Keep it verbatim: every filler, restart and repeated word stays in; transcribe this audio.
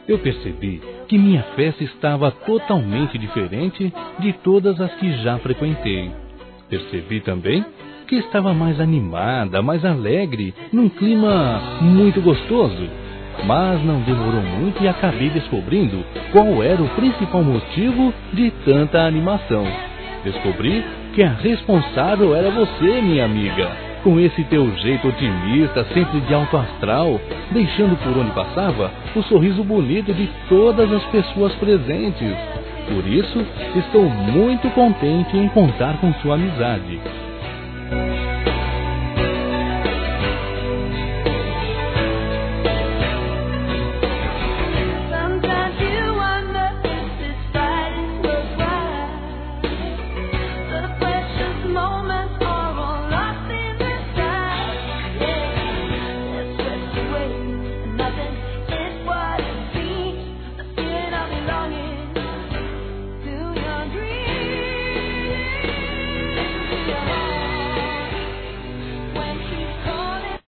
Eu percebi que minha festa estava totalmente diferente de todas as que já frequentei. Percebi também que estava mais animada, mais alegre, num clima muito gostoso. Mas não demorou muito e acabei descobrindo qual era o principal motivo de tanta animação. Descobri que a responsável era você, minha amiga. Com esse teu jeito otimista, sempre de alto astral, deixando por onde passava o sorriso bonito de todas as pessoas presentes. Por isso, estou muito contente em contar com sua amizade. Sometimes you wonder if this fight is worth